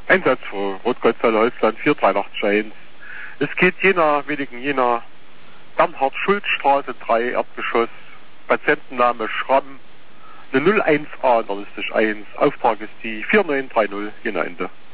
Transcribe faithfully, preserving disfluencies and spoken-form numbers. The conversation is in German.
Einsatz für Rotkreuzhalle Holzland vier drei acht eins. Es geht Jena, wenigen Jena, Bernhard-Schulz-Straße drei, Erdgeschoss, Patientenname Schramm, eine null eins A, da ist eins. Auftrag ist die vier neun drei null, Jena Ende.